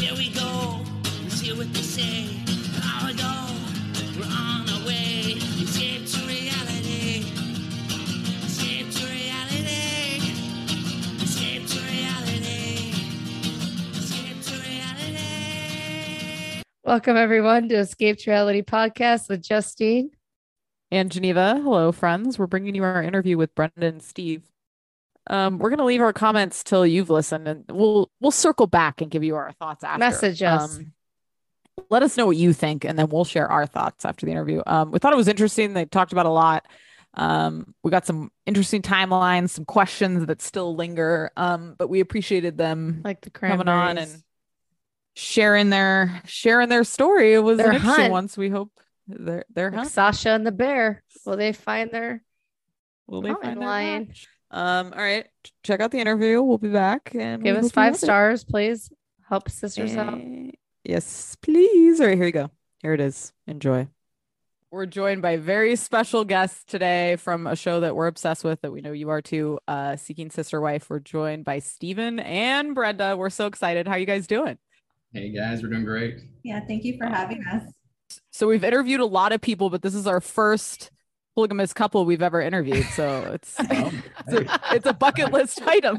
Here we go. Let's hear what they say. Now we go. We're on our way. Escape to reality. Escape to reality. Escape to reality. Escape to reality. Welcome everyone to Escape to Reality podcast with Justine and Geneva. Hello, friends. We're bringing you our interview with Brenda and Steve. We're going to leave our comments till you've listened, and we'll circle back and give you our thoughts after. Message us. Let us know what you think, and then we'll share our thoughts after the interview. We thought it was interesting. They talked about a lot. We got some interesting timelines, some questions that still linger, but we appreciated them like the coming on and sharing their story. It was their an interesting hunt. one, so we hope their like hunt. Sasha and the bear. Will they find their find lion? Match? All right, check out the interview. We'll be back and give us 5 stars, please. Help sisters out. Yes, please. All right, here you go. Here it is. Enjoy. We're joined by very special guests today from a show that we're obsessed with, that we know you are too, Seeking Sister Wife. We're joined by Steven and Brenda. We're so excited. How are you guys doing? Hey guys, we're doing great. Yeah, thank you for having us. So we've interviewed a lot of people, but this is our first polygamous couple we've ever interviewed. So it's a bucket list item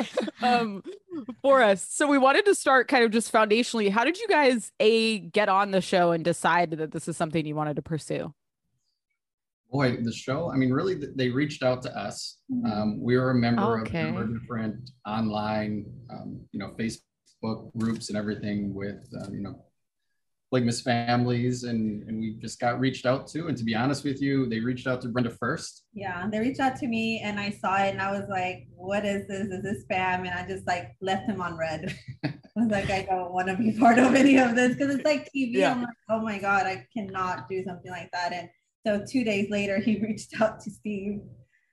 for us. So we wanted to start kind of just foundationally. How did you guys get on the show and decide that this is something you wanted to pursue? Boy, the show, I mean, really, they reached out to us. We were a member of a number of different online, Facebook groups and everything with, polygamous families, and we just got reached out to. And to be honest with you, they reached out to Brenda first. Yeah, they reached out to me and I saw it and I was like, what is this? Is this spam? And I just like left him on red. I was like, I don't want to be part of any of this because it's like TV. Yeah. I'm like, oh my God, I cannot do something like that. And so 2 days later, he reached out to Steve.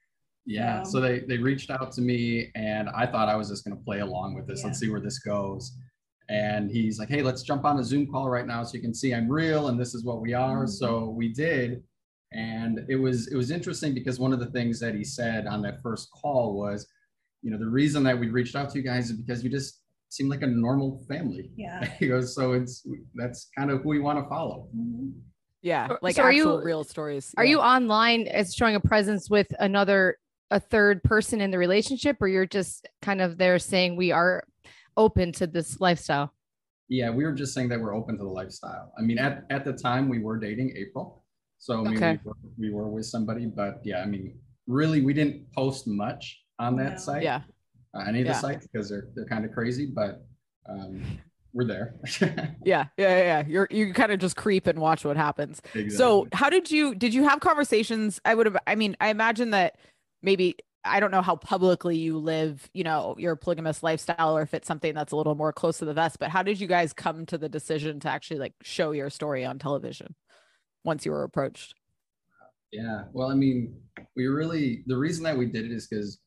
Yeah, so they reached out to me and I thought I was just going to play along with this. Yeah. Let's see where this goes. And he's like, hey, let's jump on a Zoom call right now so you can see I'm real and this is what we are. So we did. And it was interesting because one of the things that he said on that first call was, the reason that we reached out to you guys is because you just seem like a normal family. Yeah. He goes, so that's kind of who we want to follow. Yeah, like so actual real stories. Are you online as showing a presence with a third person in the relationship, or you're just kind of there saying we are open to this lifestyle? Yeah, we were just saying that we're open to the lifestyle. I mean, at the time we were dating April. So I mean, we were with somebody, but yeah, I mean, really, we didn't post much on that site. Yeah. Any of the sites because they're kind of crazy, but we're there. Yeah. You kind of just creep and watch what happens. Exactly. So how did you have conversations? I imagine that maybe, I don't know how publicly you live, your polygamous lifestyle, or if it's something that's a little more close to the vest, but how did you guys come to the decision to actually like show your story on television once you were approached? Yeah, well, I mean, the reason that we did it is because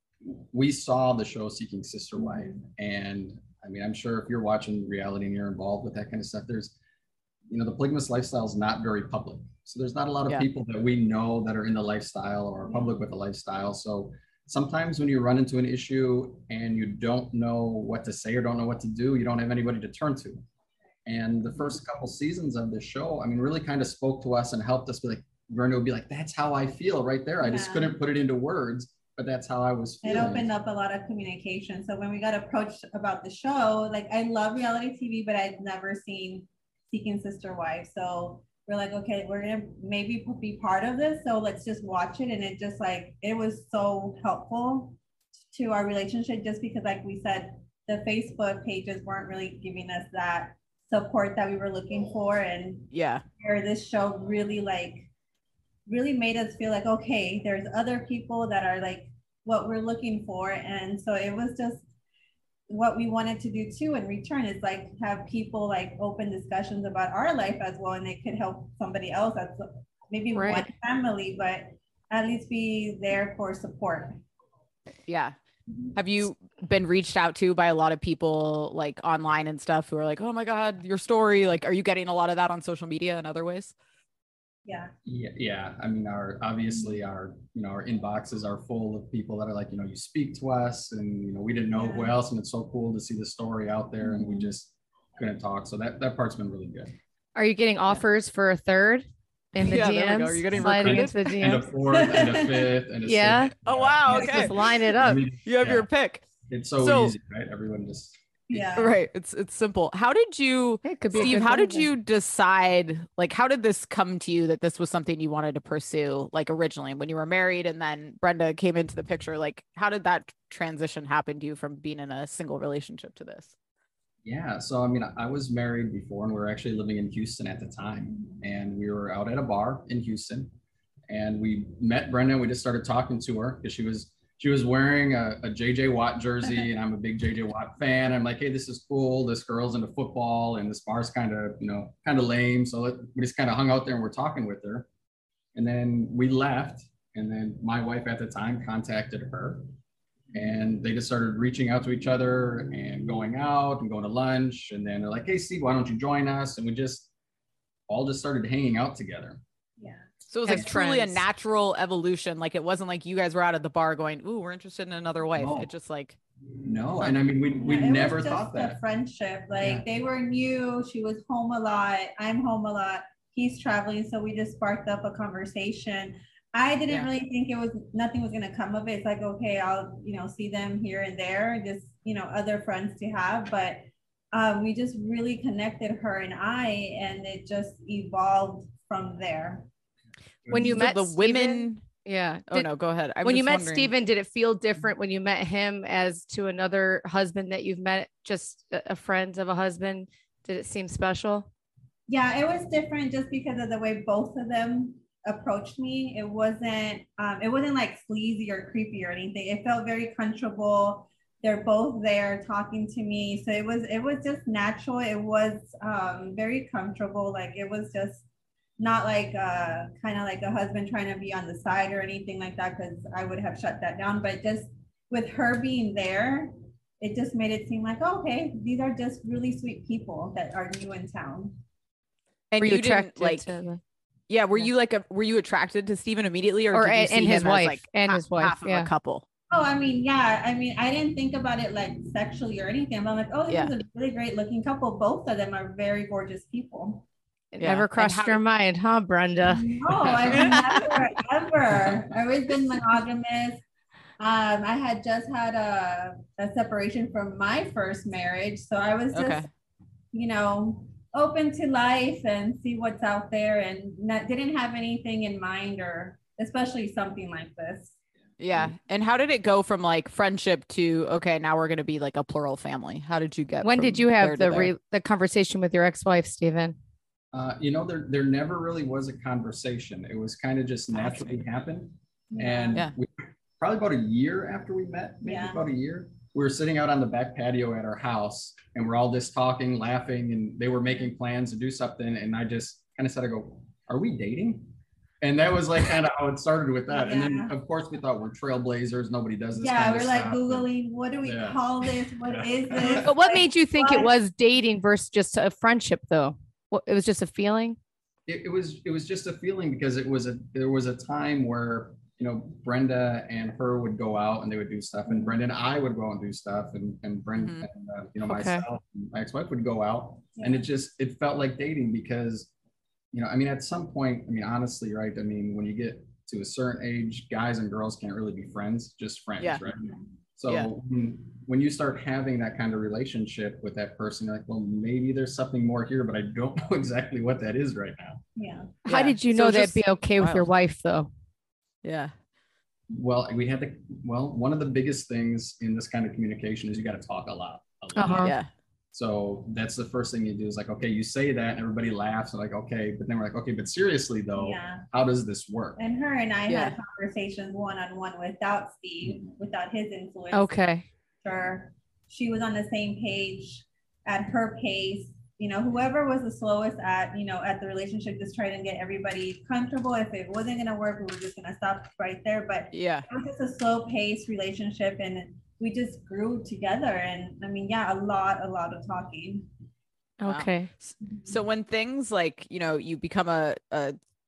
we saw the show Seeking Sister Wife. And I mean, I'm sure if you're watching reality and you're involved with that kind of stuff, there's, the polygamous lifestyle is not very public. So there's not a lot of people that we know that are in the lifestyle or are public with the lifestyle. So sometimes when you run into an issue and you don't know what to say or don't know what to do, you don't have anybody to turn to. And the first couple seasons of the show, I mean, really kind of spoke to us and helped us be like, Brenda would be like, that's how I feel right there. I just couldn't put it into words, but that's how I was feeling. It opened up a lot of communication. So when we got approached about the show, like I love reality TV, but I'd never seen Seeking Sister Wife. So we're like, okay, we're gonna maybe be part of this. So let's just watch it. And it just it was so helpful to our relationship, just because like we said, the Facebook pages weren't really giving us that support that we were looking for. And where this show really made us feel like, okay, there's other people that are like what we're looking for. And so it was just what we wanted to do too in return, is like have people like open discussions about our life as well, and it could help somebody else. That's maybe one family, but at least be there for support. Yeah. Have you been reached out to by a lot of people like online and stuff who are like, oh my God, your story? Like, are you getting a lot of that on social media and other ways? Yeah. I mean, our inboxes are full of people that are like, you speak to us, and we didn't know who else, and it's so cool to see the story out there, and we just couldn't talk. So that part's been really good. Are you getting offers for a third in the Yeah, there we DMs? go. Are you getting Sliding recruited? into the And a DMs? fourth, and a fifth, and a Yeah. sixth. Oh, wow. Yeah. Okay. Just line it I up. mean, You have yeah, your pick. it's so So- easy, right? Everyone just Yeah. Right. It's simple. How did you, It could be a Steve, good how thing did then. you decide, like, how did this come to you that this was something you wanted to pursue, like originally when you were married and then Brenda came into the picture? Like, how did that transition happen to you from being in a single relationship to this? Yeah, so I mean, I was married before, and we were actually living in Houston at the time, and we were out at a bar in Houston, and we met Brenda. We just started talking to her because she was wearing a JJ Watt jersey, and I'm a big JJ Watt fan. I'm like, hey, this is cool. This girl's into football, and this bar's kind of lame. So we just kind of hung out there and we're talking with her, and then we left, and then my wife at the time contacted her. And they just started reaching out to each other and going out and going to lunch. And then they're like, hey, Steve, why don't you join us? And we just all just started hanging out together. Yeah. So it was As like truly a friends. natural evolution. Like, it wasn't like you guys were out at the bar going, ooh, we're interested in another wife. No. It just like, No, and I mean, we Yeah, it never was just thought a that. friendship. Like Yeah. they were new. She was home a lot. I'm home a lot. He's traveling, so we just sparked up a conversation. I didn't Yeah. really think nothing was gonna come of it. It's like, okay, I'll see them here and there, just other friends to have. But we just really connected, her and I, and it just evolved from there. When you so met the Steven- women. Yeah. Oh, no, go ahead. I'm when you just met wondering. Steven, did it feel different when you met him as to another husband that you've met, just a friend of a husband? Did it seem special? Yeah, it was different just because of the way both of them approached me. It wasn't like sleazy or creepy or anything. It felt very comfortable. They're both there talking to me. So it was just natural. It was very comfortable. Like it was just not like kind of like a husband trying to be on the side or anything like that, because I would have shut that down. But just with her being there, it just made it seem like, oh, okay, these are just really sweet people that are new in town. And Were you didn't attracted like, to the- yeah. Were Yeah. you like, were you attracted to Steven immediately, Or did you and see his him as, wife, like, and his wife, half of yeah. a couple? Oh, I mean, yeah. I mean, I didn't think about it like sexually or anything. But I'm like, oh, this Yeah. is a really great looking couple. Both of them are very gorgeous people. It Yeah. never And crossed how your did- mind, huh, Brenda? No, I've never, ever. I've always been monogamous. I had just had a separation from my first marriage. So I was just, Okay. open to life and see what's out there, and didn't have anything in mind, or especially something like this. Yeah. And how did it go from like friendship to, okay, now we're going to be like a plural family? How did you get When from did you there have to the there? the conversation with your ex-wife, Steven? There never really was a conversation. It was kind of just naturally happened. And Yeah. we, probably about a year after we met, maybe Yeah. about a year, we were sitting out on the back patio at our house, and we're all just talking, laughing, and they were making plans to do something. And I just kind of said, I go, are we dating? And that was like kind of how it started with that. And then Yeah. of course we thought we're trailblazers. Nobody does this. Yeah, kind we're of like stuff. Googling, what do we Yeah. call this? What Yeah. is this? But what Like, made you think it what? was dating versus just a friendship, though? It was just a feeling. It was just a feeling, because there was a time where Brenda and her would go out and they would do stuff, and Brenda and I would go and do stuff, and Brenda Mhm. and Okay. myself and my ex-wife would go out, and it felt like dating, because at some point, honestly, right, when you get to a certain age, guys and girls can't really be friends, just friends, Yeah. right? So Yeah. when you start having that kind of relationship with that person, you're like, well, maybe there's something more here, but I don't know exactly what that is right now. Yeah. How Yeah. did you So know it's that'd just be okay with your wild. wife, though? Yeah. Well, one of the biggest things in this kind of communication is you got to talk a lot. Uh-huh. Yeah. So that's the first thing you do, is like, okay, you say that and everybody laughs, and like, okay, but then we're like, okay, but seriously though, Yeah. how does this work? And her and I Yeah. had conversations one-on-one without Steve, without his influence. Okay. Sure. She was on the same page at her pace. Whoever was the slowest at the relationship, just trying to get everybody comfortable. If it wasn't going to work, we were just going to stop right there. But Yeah. it was just a slow pace relationship, and we just grew together. And a lot of talking. Wow. Okay. So when things like, you become a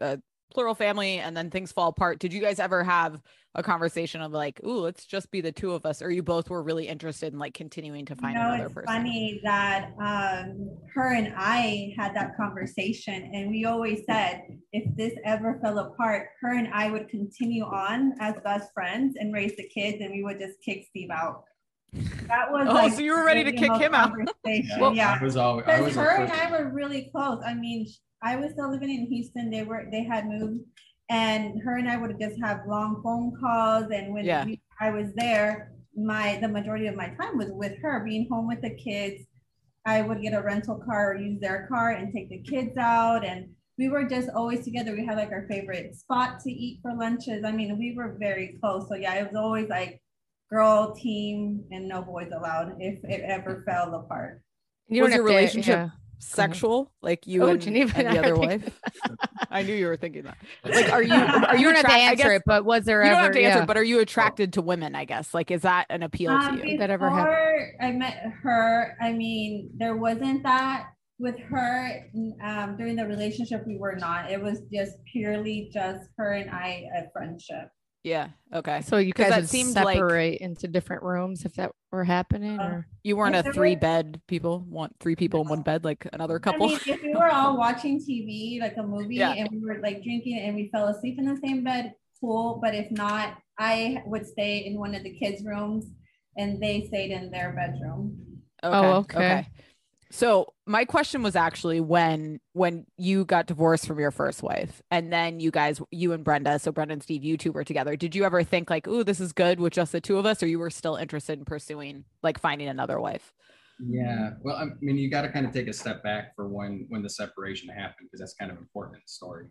plural family and then things fall apart. Did you guys ever have a conversation of like, ooh, let's just be the two of us, or you both were really interested in like continuing to find another it's person? funny that her and I had that conversation, and we always said if this ever fell apart, her and I would continue on as best friends and raise the kids, and we would just kick Steve out. That was so you were ready to kick him out. Yeah, I was always. because her and I were really close. I mean, I was still living in Houston. They had moved, and her and I would just have long phone calls. And when I was there, the majority of my time was with her, being home with the kids. I would get a rental car or use their car and take the kids out, and we were just always together. We had like our favorite spot to eat for lunches. I mean, we were very close. So yeah, it was always like girl team and no boys allowed if it ever fell apart. You Was don't your have to- relationship yeah. Sexual, like you and Geneva, the I other think- wife? I knew you were thinking that. Like, are you You don't have to attract- I answer guess- it, but was there You ever? don't have to answer, yeah. but are you attracted to women? I guess, like, is that an appeal to you? Did that ever happen? Before I met her, I mean, there wasn't that with her. During the relationship, we were not. It was just purely just her and I, a friendship. Yeah. Okay. So you 'Cause guys that would seemed like- separate into different rooms if that were happening, or You weren't If a there were- 3-bed people, want 3 people in one bed, like another couple. I mean, if we were all watching TV, like a movie, Yeah. and we were like drinking and we fell asleep in the same bed, cool. But if not, I would stay in one of the kids' rooms and they stayed in their bedroom. okay. So my question was actually when you got divorced from your first wife, and then you and Brenda, so Brenda and Steve, you two were together. Did you ever think like, ooh, this is good with just the two of us, or you were still interested in pursuing like finding another wife? Yeah, well, I mean, you got to kind of take a step back for when the separation happened, because that's kind of important in the story.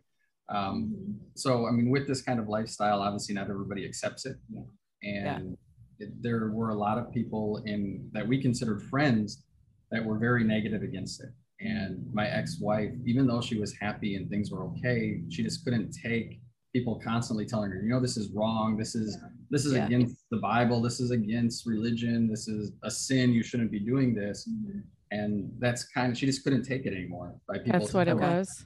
So, I mean, with this kind of lifestyle, obviously not everybody accepts it, and there were a lot of people that we considered friends that were very negative against it. And my ex-wife, even though she was happy and things were okay, she just couldn't take people constantly telling her, this is wrong. This is against the Bible. This is against religion. This is a sin. You shouldn't be doing this. And that's she just couldn't take it anymore. By people. That's what it was.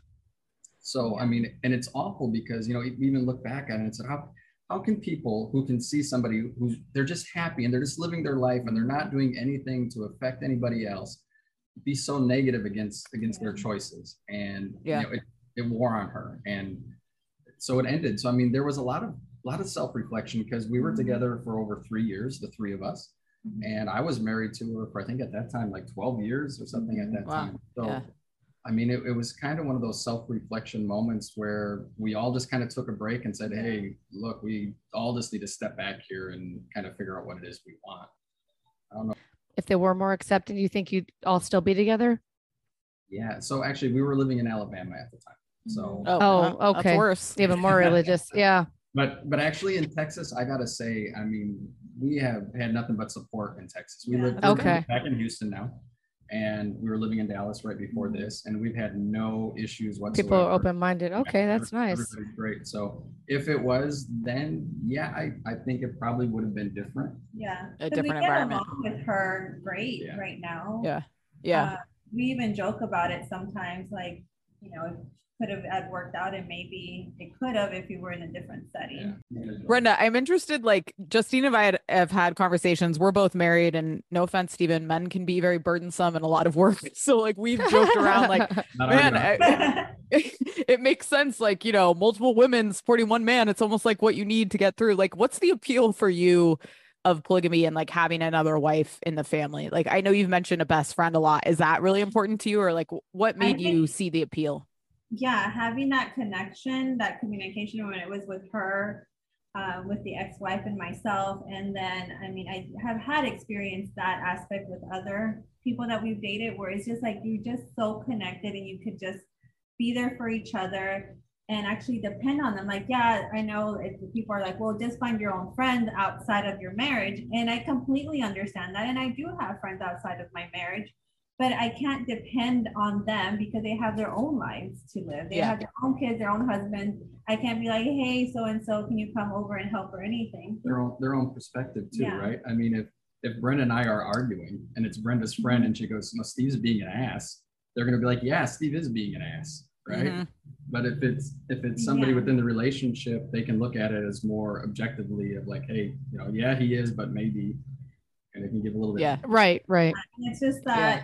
So, I mean, and it's awful because, we even look back at it and said, how can people who can see somebody they're just happy and they're just living their life and they're not doing anything to affect anybody else be so negative against their choices? And it wore on her, and so it ended. So I mean, there was a lot of self-reflection because we were together for over 3 years, the three of us, and I was married to her for I think at that time like 12 years or something at that time. So I mean, it was kind of one of those self-reflection moments where we all just kind of took a break and said, hey, look, we all just need to step back here and kind of figure out what it is we want. I don't know. If they were more accepting, do you think you'd all still be together? Yeah. So actually, we were living in Alabama at the time. So. Okay. That's worse. Even more religious. Yeah. But actually in Texas, I got to say, I mean, we have had nothing but support in Texas. We live back in Houston now. And we were living in Dallas right before this, and we've had no issues whatsoever. People are open-minded. Okay, that's nice. Everybody's great. So if it was then, I think it probably would have been different. Yeah, A different environment. We get along with her great right now. Yeah. We even joke about it sometimes, like, it could have worked out, and maybe it could have if you were in a different setting. Brenda, I'm interested, like Justine and I have had conversations. We're both married, and no offense, Stephen, men can be very burdensome and a lot of work. So like we've joked around like, man, it makes sense. Like, multiple women supporting one man. It's almost like what you need to get through. Like, what's the appeal for you of polygamy and like having another wife in the family? Like, I know you've mentioned a best friend a lot. Is that really important to you, or like what made you see the appeal? Yeah, having that connection, that communication when it was with her, with the ex-wife and myself. And then, I mean, I have had experienced that aspect with other people that we've dated, where it's just like, you're just so connected and you could just be there for each other and actually depend on them. Like, yeah, I know if people are like, well, just find your own friends outside of your marriage. And I completely understand that. And I do have friends outside of my marriage. But I can't depend on them because they have their own lives to live. They have their own kids, their own husbands. I can't be like, hey, so-and-so, can you come over and help or anything? Their own perspective too, right? I mean, if Brenda and I are arguing and it's Brenda's friend and she goes, no, Steve's being an ass, they're going to be like, yeah, Steve is being an ass, right? But if it's somebody Yeah. within the relationship, they can look at it as more objectively of like, hey, yeah, he is, but maybe, and they can give a little bit. Yeah. Right. It's just that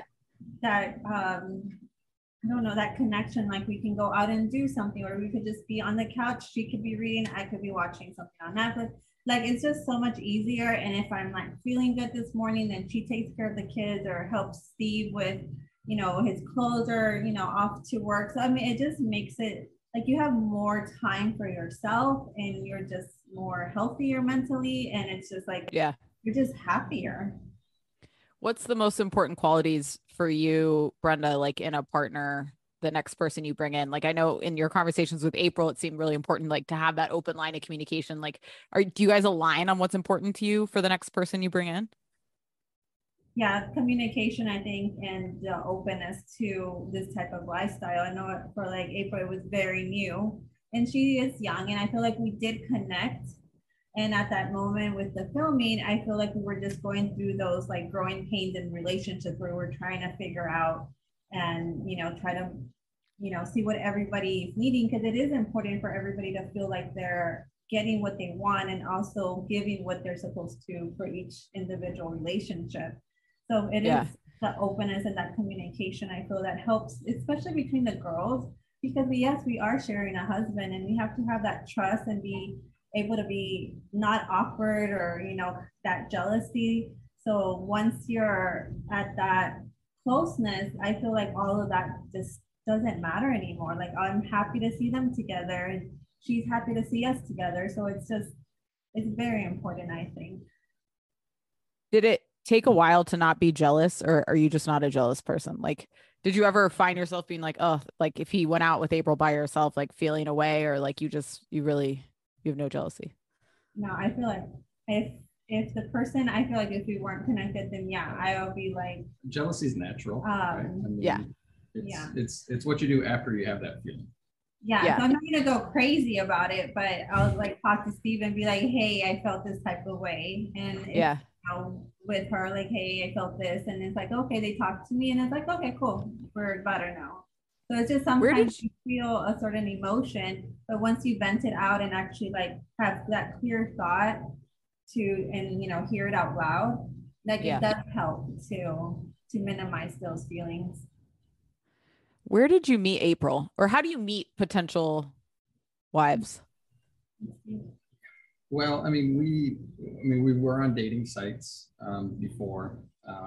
I don't know, that connection, like we can go out and do something, or we could just be on the couch. She could be reading, I could be watching something on Netflix. Like, it's just so much easier. And if I'm like feeling good this morning, then she takes care of the kids or helps Steve with, his clothes, or, off to work. So, I mean, it just makes it like you have more time for yourself, and you're just more healthier mentally. And it's just like, Yeah. you're just happier. What's the most important qualities for you, Brenda, like in a partner, the next person you bring in? Like, I know in your conversations with April, it seemed really important, like to have that open line of communication. Like, do you guys align on what's important to you for the next person you bring in? Yeah, communication, I think, and the openness to this type of lifestyle. I know for like April, it was very new, and she is young, and I feel like we did connect. And at that moment with the filming, I feel like we were just going through those like growing pains in relationships where we're trying to figure out and, try to, see what everybody is needing, because it is important for everybody to feel like they're getting what they want and also giving what they're supposed to for each individual relationship. So it is the openness and that communication, I feel, that helps, especially between the girls, because we are sharing a husband, and we have to have that trust and be able to be not awkward or, that jealousy. So once you're at that closeness, I feel like all of that just doesn't matter anymore. Like, I'm happy to see them together, and she's happy to see us together. So it's very important, I think. Did it take a while to not be jealous, or are you just not a jealous person? Like, did you ever find yourself being like, oh, like if he went out with April by herself, like feeling away, or like you have no jealousy? No, I feel like if the person, I feel like if we weren't connected, then I'll be like, jealousy is natural. Right? I mean, it's what you do after you have that feeling. Yeah. So I'm not gonna go crazy about it, but I'll like talk to Steve and be like, hey, I felt this type of way, and with her, like, hey, I felt this, and it's like, okay, they talk to me, and it's like, okay, cool, we're better now. So it's just sometimes you feel a certain emotion, but once you vent it out and actually like have that clear thought and hear it out loud, like it does help to minimize those feelings. Where did you meet April, or how do you meet potential wives? Well, I mean, we were on dating sites before.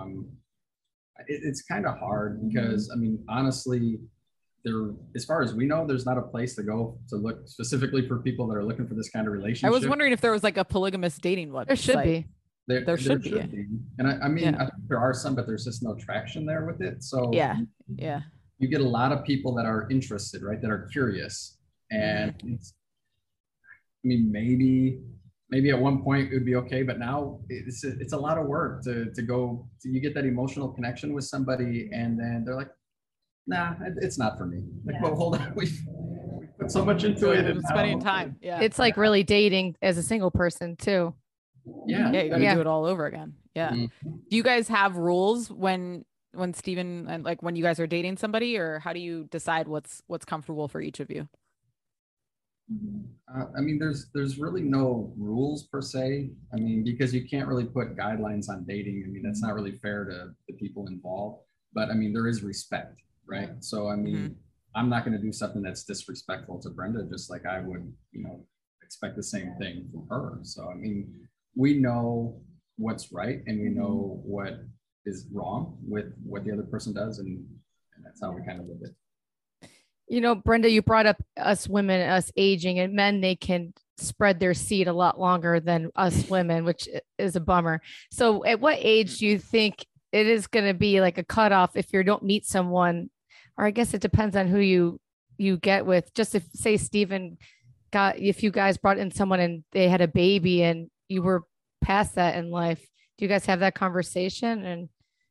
It's kind of hard because, I mean, honestly, as far as we know, there's not a place to go to look specifically for people that are looking for this kind of relationship. I was wondering if there was like a polygamous dating website. There should be. There should be. And I mean, I think there are some, but there's just no traction there with it. So you get a lot of people that are interested, right? That are curious. And I mean, maybe at one point it would be okay, but now it's a lot of work to go, you get that emotional connection with somebody, and then they're like, nah, it's not for me. Like, well, hold on, we put so much into it. And spending time. Yeah. It's like really dating as a single person too. Yeah. Yeah. You got to do it all over again. Yeah. Mm-hmm. Do you guys have rules when Steven, and like when you guys are dating somebody, or how do you decide what's comfortable for each of you? I mean, there's really no rules per se. I mean, because you can't really put guidelines on dating. I mean, that's not really fair to the people involved. But I mean, there is respect, right? So I mean, I'm not going to do something that's disrespectful to Brenda, just like I would, expect the same thing from her. So I mean, we know what's right, and we know what is wrong with what the other person does, and that's how we kind of live it. Brenda, you brought up us women, us aging, and men, they can spread their seed a lot longer than us women, which is a bummer. So at what age do you think it is going to be like a cutoff if you don't meet someone, or I guess it depends on who you get with? Just if, say, Steven if you guys brought in someone and they had a baby and you were past that in life, do you guys have that conversation and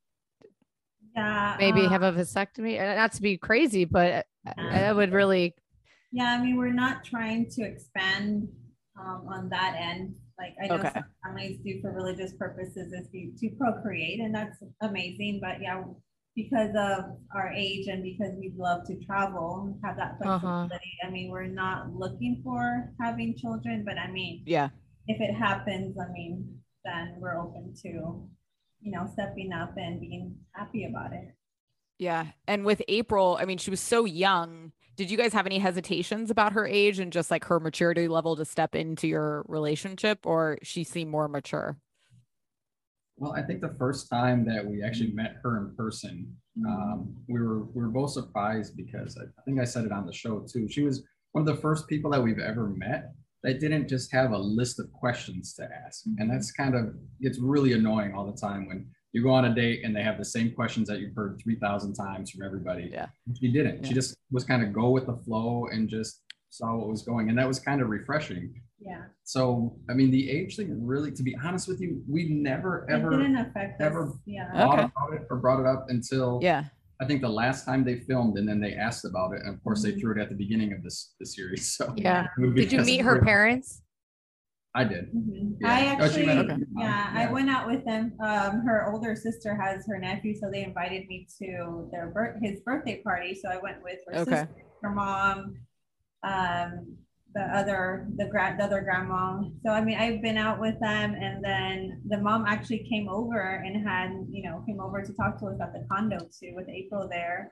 maybe have a vasectomy? Not to be crazy, but I would really. Yeah, I mean, we're not trying to expand on that end. Like, I know some families do for religious purposes is to procreate, and that's amazing. But because of our age and because we love to travel, have that flexibility. I mean, we're not looking for having children, but I mean, Yeah. if it happens, I mean, then we're open to, stepping up and being happy about it. Yeah. And with April, I mean, she was so young. Did you guys have any hesitations about her age and just like her maturity level to step into your relationship, or she seemed more mature? Well, I think the first time that we actually met her in person, we were both surprised because I think I said it on the show too. She was one of the first people that we've ever met that didn't just have a list of questions to ask. And that's it's really annoying all the time when you go on a date and they have the same questions that you've heard 3,000 times from everybody. Yeah. She didn't. Yeah. She just was kind of go with the flow and just saw what was going. And that was kind of refreshing. Yeah. So, I mean, the age thing really, to be honest with you, we never, ever, It didn't affect ever us. Yeah. thought Okay. about it or brought it up until Yeah. I think the last time they filmed, and then they asked about it. And of course, they Mhm. threw it at the beginning of the series. So Yeah. it would be Did you just meet her great. parents? I did. Mhm. Yeah. I Oh, she actually, met her- okay. yeah, I Yeah. went out with them. Her older sister has her nephew, so they invited me to his birthday party. So I went with her Okay. sister, her mom, the other grandma. So I mean, I've been out with them, and then the mom actually came over and came over to talk to us at the condo too, with April there.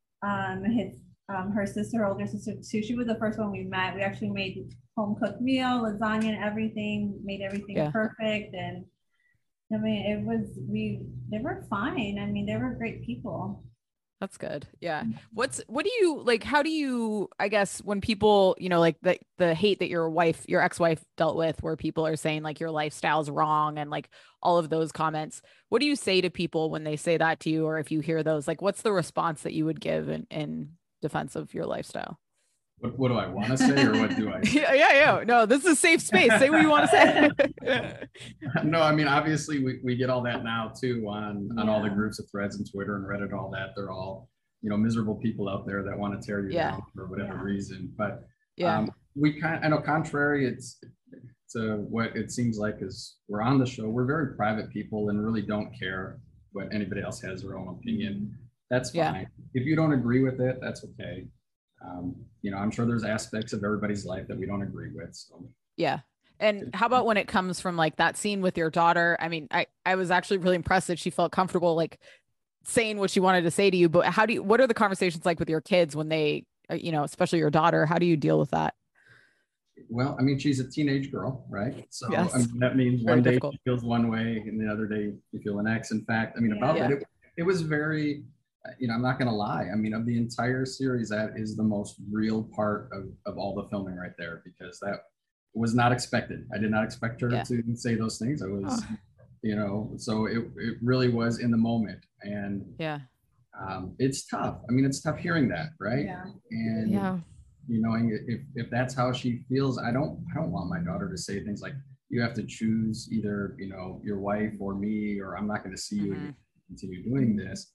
Her sister, older sister too. She was the first one we met. We actually made home cooked meal, lasagna, and everything. Made everything Yeah. perfect, and I mean, they were fine. I mean, they were great people. That's good. Yeah. What do you like? How do you, I guess, when people, like the hate that your ex-wife dealt with, where people are saying like your lifestyle's wrong and like all of those comments, what do you say to people when they say that to you? Or if you hear those, like, what's the response that you would give in defense of your lifestyle? What do I want to say, or what do I say? Yeah. No, this is a safe space. Say what you want to say. No, I mean, obviously we get all that now too on all the Yeah. groups of Threads and Twitter and Reddit, all that. They're all, miserable people out there that want to tear you Yeah. down for whatever Yeah. reason. But Yeah. I know contrary, to what it seems like is we're on the show. We're very private people and really don't care what anybody else has their own opinion. That's Yeah. fine. If you don't agree with it, that's okay. I'm sure there's aspects of everybody's life that we don't agree with. So Yeah. And how about when it comes from like that scene with your daughter? I mean, I was actually really impressed that she felt comfortable like saying what she wanted to say to you, but what are the conversations like with your kids when they, especially your daughter, how do you deal with that? Well, I mean, she's a teenage girl, right? So Yes. I mean, that means Very one day difficult. she feels one way and the other day you feel an X. In fact, I mean, about Yeah. that, it was very, I'm not going to lie. I mean, of the entire series, that is the most real part of all the filming right there, because that was not expected. I did not expect her Yeah. to say those things. I was, so it really was in the moment. And Yeah. it's tough. I mean, it's tough hearing that, right? Yeah. And Yeah. knowing if that's how she feels, I don't want my daughter to say things like, you have to choose either, your wife or me, or I'm not going to see you if you continue doing this.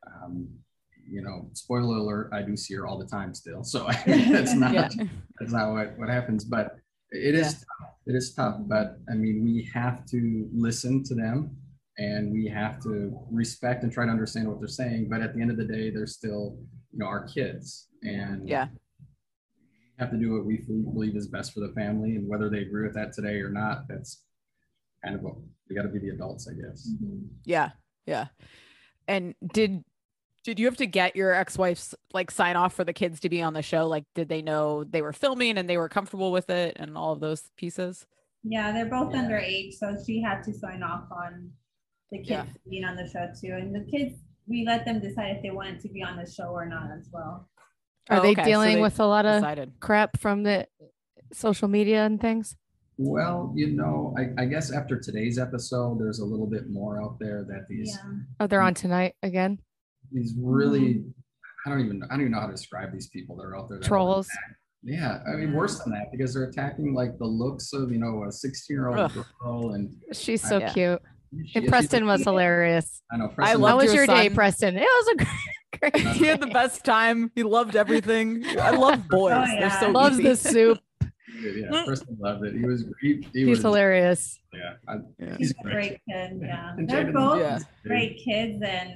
Spoiler alert, I do see her all the time still. So I mean, that's not what happens, but it is tough. But I mean, we have to listen to them and we have to respect and try to understand what they're saying. But at the end of the day, they're still, our kids, and Yeah. have to do what we believe is best for the family, and whether they agree with that today or not, that's kind of what we got to be the adults, I guess. Mhm. Yeah. Yeah. And did you have to get your ex-wife's like sign off for the kids to be on the show? Like, did they know they were filming and they were comfortable with it and all of those pieces? Yeah, they're both Yeah. underage, so she had to sign off on the kids Yeah. being on the show too. And the kids, we let them decide if they wanted to be on the show or not as well. Are Oh, they okay. So dealing they with a lot of Decided. crap from the social media and things? Well, I guess after today's episode, there's a little bit more out there that these Yeah. Oh, they're on tonight again. really, I don't even know how to describe these people that are out there. that Trolls. Yeah, I mean, worse than that, because they're attacking like the looks of a 16-year-old Ugh. girl, and She's so Yeah. cute. she- And Preston was hilarious. I know. I Preston, loved How was your your day, son. Preston? It was a great. He had the best time. He loved everything. I love boys. Oh, They're yeah. so Loves easy. the soup. yeah, Preston loved it. He was He's was hilarious. Yeah, Yeah. He's a great kid. Yeah. And They're Jaden- both Yeah. great kids. And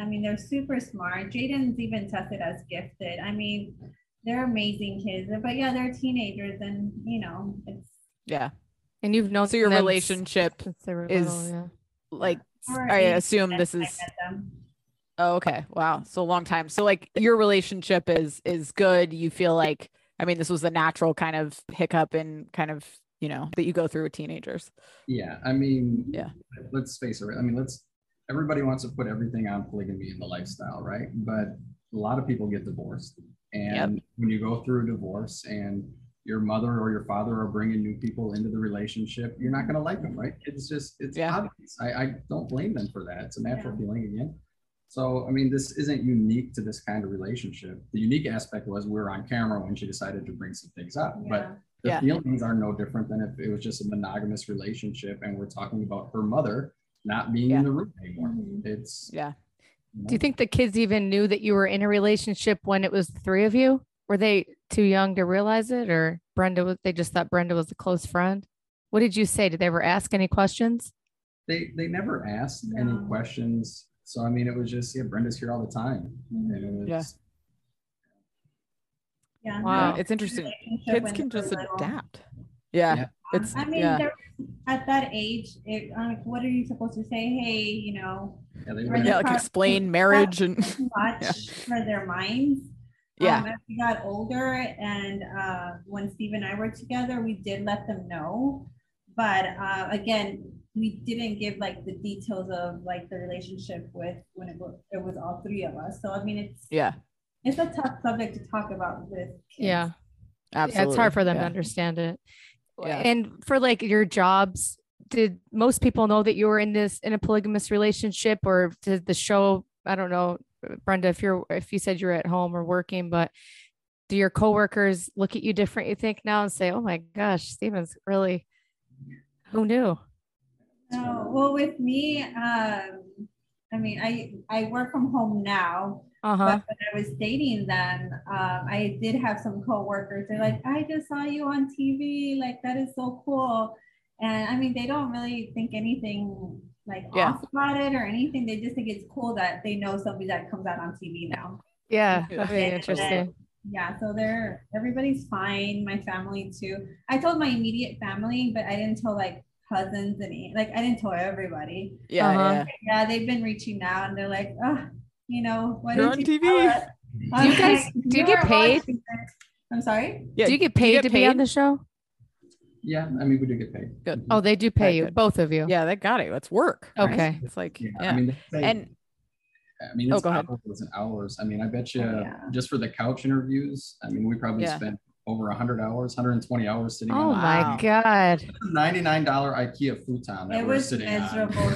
I mean, they're super smart. Jaden's even tested as gifted. I mean, they're amazing kids. But yeah, they're teenagers, and you know, it's Yeah. And you've known So your them relationship since they were is little, yeah. like, for I 80 assume this minutes is, I met them. oh, okay. Wow. So a long time. So like your relationship is good. You feel like, I mean, this was a natural kind of hiccup and kind of, you know, that you go through with teenagers. Yeah, I mean, Yeah. let's face it. I mean, everybody wants to put everything on polygamy in the lifestyle, right? But a lot of people get divorced. And when you go through a divorce and your mother or your father are bringing new people into the relationship, you're not going to like them, right? It's obvious. I don't blame them for that. It's a natural feeling again. So, I mean, this isn't unique to this kind of relationship. The unique aspect was we were on camera when she decided to bring some things up. But the feelings are no different than if it was just a monogamous relationship and we're talking about her mother not being in the room anymore. It's Yeah. You know? Do you think the kids even knew that you were in a relationship when it was the three of you? Were they too young to realize it, or they just thought Brenda was a close friend? What did you say? Did they ever ask any questions? They never asked any questions. So I mean, it was just Brenda's here all the time, and it was Wow. It's interesting. Kids can just adapt. Yeah. It's I mean, at that age, what are you supposed to say? Hey, you know, like explain marriage and much for their minds. As we got older, and when Steve and I were together, we did let them know, but again, we didn't give like the details of like the relationship with when it was all three of us. So I mean, it's a tough subject to talk about with kids. Yeah, absolutely. It's hard for them to understand it. And for like your jobs, did most people know that you were in a polygamous relationship, or did the show, I don't know, Brenda, if you said you're at home or working, but do your coworkers look at you different, you think, now and say, oh my gosh, Steven's really, who knew? No, well, with me, I mean, I work from home now. But when I was dating them, I did have some coworkers. They're like, I just saw you on TV. Like, that is so cool. And I mean, they don't really think anything like off about it or anything. They just think it's cool that they know somebody that comes out on TV now. Yeah, that'd be interesting. So everybody's fine. My family too. I told my immediate family, but I didn't tell like cousins and like I didn't tell everybody. Yeah, they've been reaching out and they're like, oh, you know, why you're on you TV. Do you get paid? I'm sorry. Yeah. Do you get paid to be on the show? Yeah, I mean, we do get paid. Good. Oh, they do pay you, both of you. Yeah, they got it. It's work. Okay. Right? It's like, I mean, it's go ahead. hours and hours. I mean, I bet you just for the couch interviews, I mean, we probably spent over 100 hours, 120 hours sitting on. Oh my God. $99 IKEA futon that we're sitting on.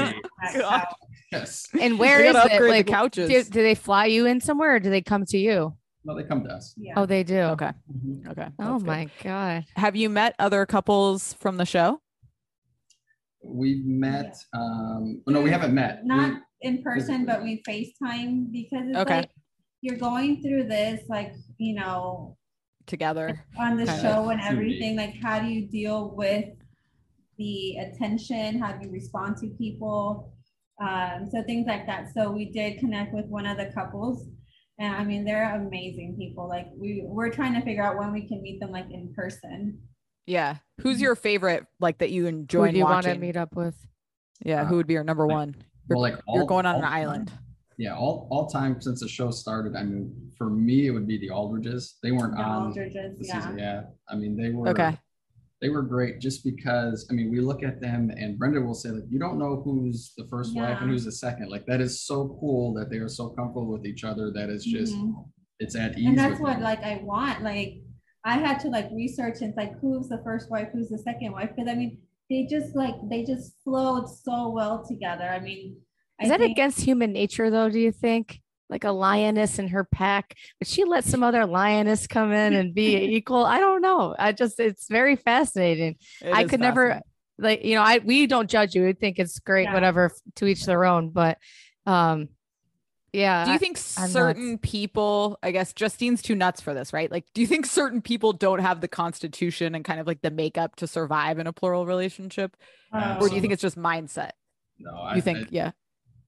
Yes. And where is it? Like the couches. Do they fly you in somewhere, or do they come to you? No, they come to us. Yeah. Oh, they do. Okay. Okay. Oh my God. Have you met other couples from the show? We've met. No, we haven't met. Not in person, but we FaceTime because it's like you're going through this, like, you know, together on the show and everything. Like, how do you deal with the attention? How do you respond to people? So things like that. So we did connect with one of the couples, and I mean, they're amazing people. Like we're trying to figure out when we can meet them like in person. Yeah. Who's your favorite, like that you enjoy watching? Who do you want to meet up with? Yeah. Who would be your number one? You're going on an island. Yeah. All time since the show started. I mean, for me, it would be the Aldridges. They weren't on Aldridges, the season. Yeah. I mean, they were They were great just because, I mean, we look at them and Brenda will say, like, you don't know who's the first wife and who's the second. Like, that is so cool that they are so comfortable with each other that it's just, it's at ease. And that's what, like, I want. Like, I had to, like, research and, like, who's the first wife, who's the second wife. Because, I mean, they just flowed so well together. I mean, is that against human nature, though, do you think? Like a lioness in her pack, but she let some other lioness come in and be equal. I don't know. It's very fascinating. I could never, like, you know, we don't judge you. We think it's great, whatever, to each their own. But yeah. Do you think certain people, I guess Justine's too nuts for this, right? Like, do you think certain people don't have the constitution and kind of like the makeup to survive in a plural relationship? Or do you think it's just mindset? No, you think,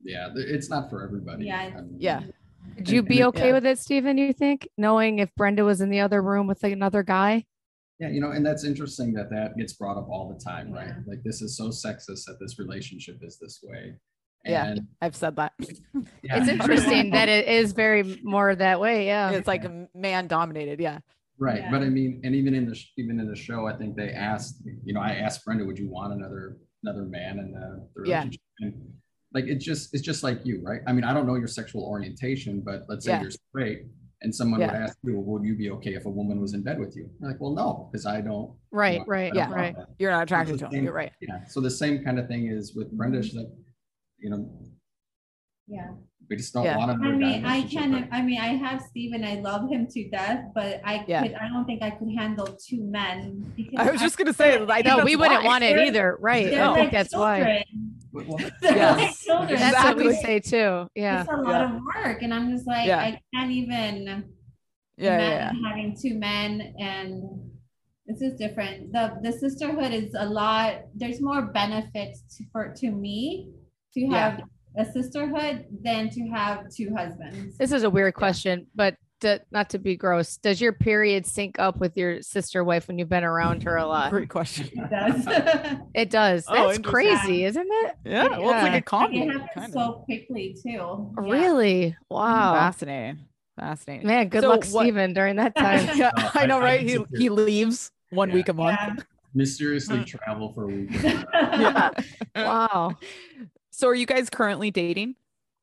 Yeah, it's not for everybody. Yeah, I mean, Yeah. Would you be okay Yeah. with it, Stephen, you think, knowing if Brenda was in the other room with another guy? Yeah, and that's interesting that gets brought up all the time, right? Yeah. Like this is so sexist that this relationship is this way. Yeah. And I've said that. yeah, It's interesting that it is very more that way. Yeah. It's like man dominated. Yeah. right. Yeah. But I mean, and even in the show, I think they asked, I asked Brenda, would you want another man in the Yeah. relationship? And like it's just like you, right? I mean, I don't know your sexual orientation, but let's say Yeah. you're straight and someone Yeah. would ask you, well, would you be okay if a woman was in bed with you? You're like, well, no, because I don't. Right, I right, don't yeah, want right. that. You're not So attracted it's to the him. same- You're right. Yeah. So the same kind of thing is with Brenda. She's like, Yeah. we just don't Yeah. want another I guy mean, in a I relationship, can. but- I mean, I have Steven. I love him to death, but I don't think I could handle two men. Because I was just gonna say, I think No, that's we wouldn't why. want it either. Right. They're I think like that's why. children. Well, They're Yes. like children. That's what we Exactly. say too. Yeah. It's a lot of work, and I'm just like, Yeah. I can't even Yeah. imagine having two men, and this is different. The sisterhood is a lot. There's more benefits to me to Yeah. have a sisterhood than to have two husbands. This is a weird question, but not to be gross. Does your period sync up with your sister wife when you've been around her a lot? Great question. It does. It does. Oh, That's interesting. crazy, isn't it? Yeah. Well, it's like Yeah. a comedy. It happens kind of. so quickly too. Yeah. Really? Wow. Fascinating. Fascinating. Man, good So luck, what- Stephen, during that time. Yeah, No, I know, I right? can He sit here. he leaves one Yeah. week a month. Yeah. mysteriously travel for a week. Yeah. Wow. So are you guys currently dating?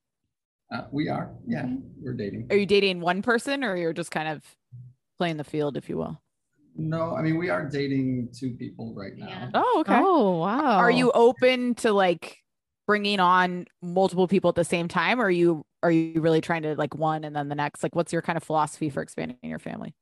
We are. Yeah, Mhm. we're dating. Are you dating one person or you're just kind of playing the field, if you will? No, I mean, we are dating two people right now. Yeah. Oh, okay. Oh, wow. Are you open to like bringing on multiple people at the same time? Or are you really trying to like one and then the next? Like, what's your kind of philosophy for expanding your family?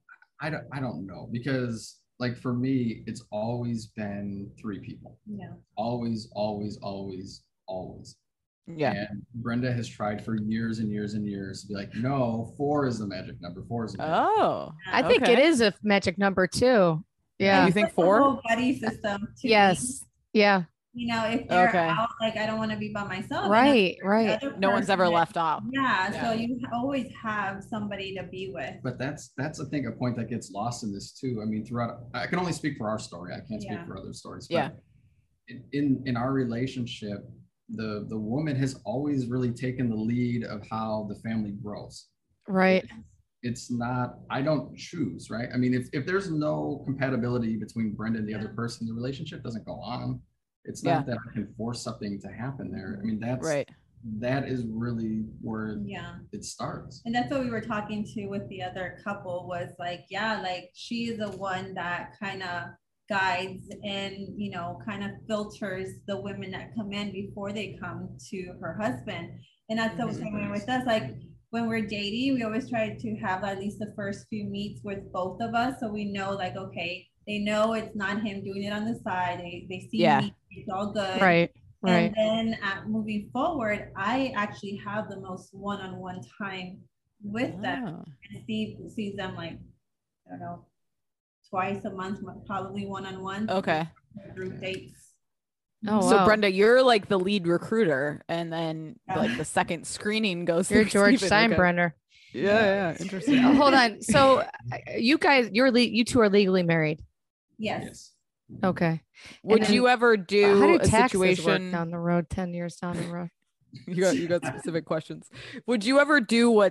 I don't know, because like for me, it's always been three people. Yeah. Always, always, always, always. Yeah. And Brenda has tried for years and years and years to be like, no, four is the magic number. Four is the magic number. Oh, I think it Okay. is a magic number too. Yeah. Yeah. You think It's the four? whole buddy system. To me. Yes. Yeah. You know, if they're Okay. out, like I don't want to be by myself. and Right. the Right. other No one's ever person- left off. Yeah, Yeah. so you always have somebody to be with. But that's I think a point that gets lost in this too. I mean, throughout, I can only speak for our story. I can't speak Yeah. for other stories. Yeah. But in our relationship, the woman has always really taken the lead of how the family grows. Right. It's not, I don't choose, right? I mean, if there's no compatibility between Brenda and the other Yeah. person, the relationship doesn't go on. It's Yeah. not that I can force something to happen there. I mean, Right. that is really where Yeah. it starts. And that's what we were talking to with the other couple was like, yeah, like she is the one that kind of guides and, you know, kind of filters the women that come in before they come to her husband. And that's the same way with us. Like when we're dating, we always try to have at least the first few meets with both of us. So we know like, okay, they know it's not him doing it on the side. They see Yeah. me, it's all good. Right. And Right. then moving forward, I actually have the most one-on-one time with them. Oh. And Steve sees them like, I don't know, twice a month, probably one-on-one. Okay. Group dates. Oh, So wow. Brenda, you're like the lead recruiter, and then Yeah. like the second screening goes. You're through George Steven. Okay. Steinbrenner. Yeah, interesting. Oh, hold on. So you guys, you two are legally married. Yes. Yes. Okay. Would then- you ever How do do a taxes work situation? down the road, 10 years down the road? You got specific questions. Would you ever do what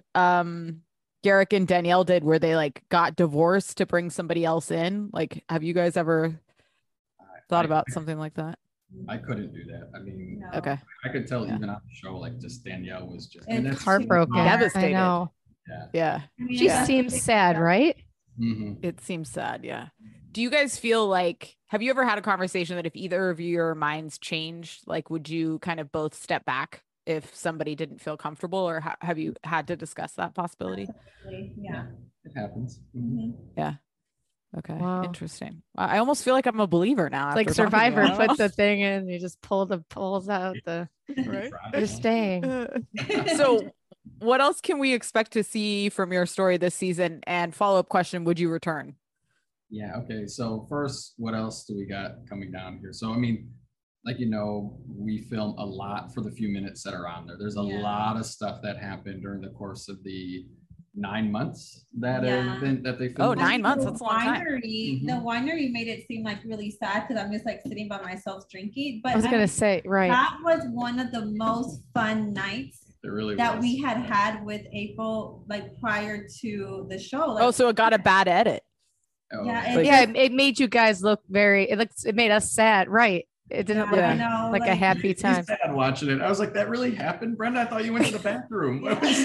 Garrick and Danielle did, where they like got divorced to bring somebody else in? Like, have you guys ever thought I- about something like that? I couldn't do that. I mean, No. Okay. I could tell Yeah. even on the show, like just Danielle was just It's that's Heartbroken. Devastated. I know. Yeah. Yeah, I mean, She I seems think sad, that- right? Mhm. it seems sad. Yeah. Do you guys feel like, have you ever had a conversation that if either of your minds changed, like, would you kind of both step back if somebody didn't feel comfortable, or have you had to discuss that possibility? Yeah. It happens. Mhm. Mhm. Okay. Wow. Interesting. I almost feel like I'm a believer now. Like after talking to you. Survivor, I don't put know. the thing in, you just pull the pulls out the, Right. you're staying. So what else can we expect to see from your story this season? And follow-up question, would you return? Yeah. Okay. So first, what else do we got coming down here? So I mean, like, we film a lot for the few minutes that are on there. There's a Yeah. lot of stuff that happened during the course of the 9 months that Yeah. that they filmed. Oh, 9 months. The That's a long time. The winery made it seem like really sad because I'm just like sitting by myself drinking. But I was gonna say, right. that was one of the most fun nights It really that was. we had with April, like prior to the show. Like, Oh, so it got a bad edit. Oh, Yeah, Like- Yeah, it made you guys look it made us sad, right? It didn't look I know, like a happy He's time. sad watching it. I was like, that really happened, Brenda? I thought you went to the bathroom.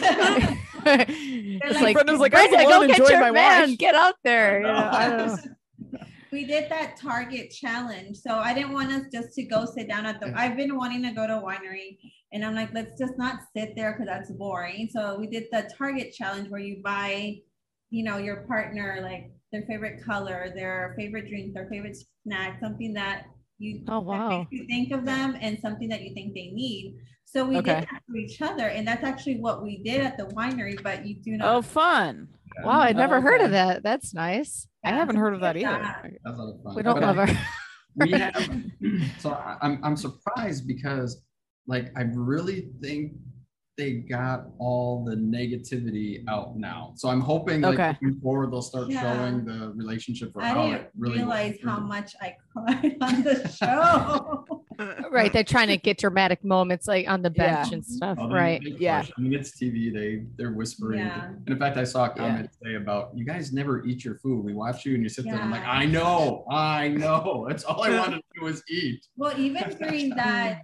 It's like, Brenda's like, I was Brenda, alone go get enjoying your my man, watch. get out there. You know, I don't know. we did that Target challenge. So I didn't want us just to go sit down at I've been wanting to go to a winery and I'm like, let's just not sit there because that's boring. So we did the Target challenge where you buy, your partner, like their favorite color, their favorite drink, their favorite snack, something that Oh, wow. that makes you think of them and something that you think they need. So we Okay. did that to each other. And that's actually what we did at the winery, but you do not. Oh, fun. Wow, I'd never Oh, heard okay. of that. That's nice. I Yeah, haven't heard of that did either. that. That's a lot of fun. We don't But love our we have, so I'm surprised because like I really think they got all the negativity out now. So I'm hoping like Okay. moving forward they'll start Yeah. showing the relationship for I how didn't it really realize was. how much I cried on the show. right. They're trying to get dramatic moments like on the bench Yeah. and stuff. Oh, Right. they Yeah. push. I mean, it's TV. They're whispering. Yeah. And in fact, I saw a comment today about you guys never eat your food. We watch you and you sit there. I'm like, Yeah. I know. That's all I wanted to do was eat. Well, even during that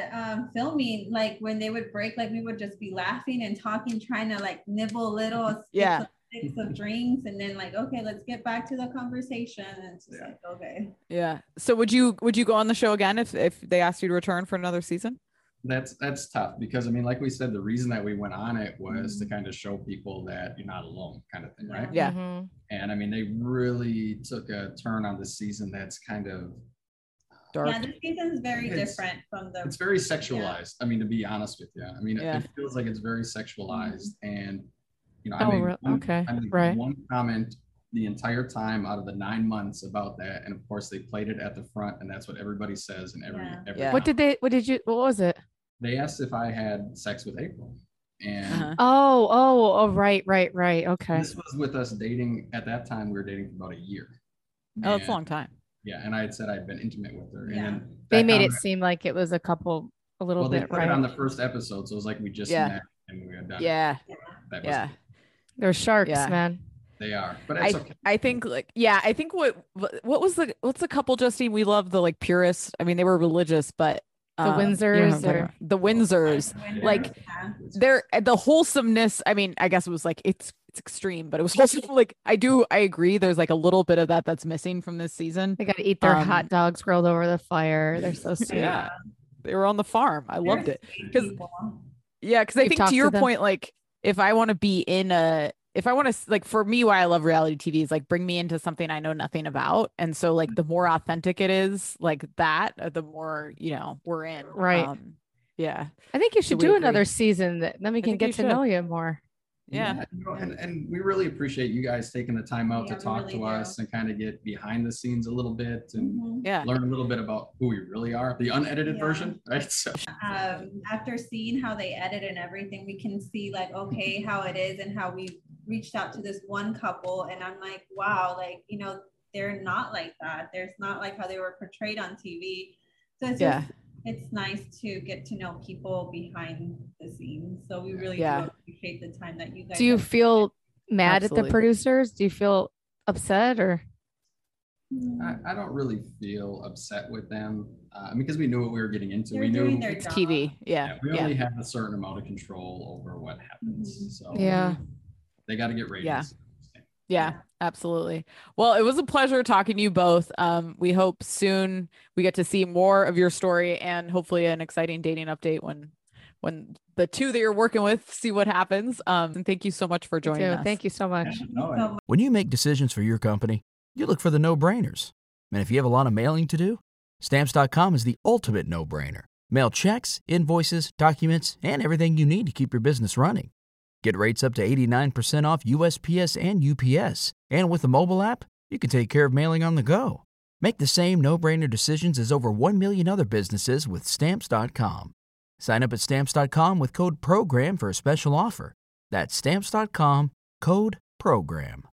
filming, like when they would break, like we would just be laughing and talking, trying to like nibble little Yeah. sticks of drinks, and then like, okay, let's get back to the conversation. And it's just Yeah. like, okay. Yeah. So would you go on the show again if they asked you to return for another season? That's tough because I mean, like we said, the reason that we went on it was to kind of show people that you're not alone, kind of thing, right? Yeah. Mhm. And I mean, they really took a turn on this season that's kind of Dark. Yeah, this season is very It's- different from the. it's very sexualized. I mean, to be honest with you, I mean, Yeah. it feels like it's very sexualized, and Oh, I made okay, I made right. one comment the entire time out of the 9 months about that, and of course they played it at the front, and that's what everybody says in every. Yeah. every Yeah. What was it? They asked if I had sex with April, and Uh-huh. Oh, right. Okay. this was with us dating at that time. We were dating for about a year. Oh, it's a And- long time. Yeah, and I had said I'd been intimate with her, Yeah. and then They that made it comment- seem like it was a little they bit, put it on right? the first episode, so it was like we just Yeah. met and we had done. it. Yeah. That was Yeah. They're sharks, Yeah. man. They are, but it's okay. I think I think what's the couple, Justine? We love the like purists. I mean, they were religious, but The you know Windsors what I'm talking or- about. The Windsors. Like, Yeah. They're the wholesomeness. I mean, I guess it was like it's extreme, but it was also like I agree. There's like a little bit of that's missing from this season. They got to eat their Um, hot dogs grilled over the fire. They're so sweet. Yeah. They were on the farm. I loved it. Because Yeah, because I You've think talked to to your them? point, like if I want to be if I want to like for me, why I love reality TV is like bring me into something I know nothing about, and so like the more authentic it is, like that, the more we're in. Right. Yeah. I think you should we do agree. another season then we can think you get to should. know you more. Yeah. And we really appreciate you guys taking the time out Yeah, to we talk really to do. us and kind of get behind the scenes a little bit and Yeah. learn a little bit about who we really are, the unedited Yeah. version, right? So After seeing how they edit and everything, we can see like, okay, how it is and how we reached out to this one couple. And I'm like, wow, like, they're not like that. There's not like how they were portrayed on TV. So it's Yeah. just, it's nice to get to know people behind the scenes. So we really Yeah. do appreciate the time that you guys Do you have- feel mad Absolutely. at the producers? Do you feel upset or? I don't really feel upset with them because we knew what we were getting into. They're We knew doing their It's job. TV. Yeah. we Yeah. only have a certain amount of control over what happens. Mhm. So Yeah. they got to get ratings. Yeah. Yeah, absolutely. Well, it was a pleasure talking to you both. We hope soon we get to see more of your story and hopefully an exciting dating update when the two that you're working with see what happens. And thank you so much for joining us. Thank you so much. Thank you No, so much. When you make decisions for your company, you look for the no-brainers. And if you have a lot of mailing to do, Stamps.com is the ultimate no-brainer. Mail checks, invoices, documents, and everything you need to keep your business running. Get rates up to 89% off USPS and UPS. And with the mobile app, you can take care of mailing on the go. Make the same no-brainer decisions as over 1 million other businesses with Stamps.com. Sign up at Stamps.com with code PROGRAM for a special offer. That's Stamps.com, code PROGRAM.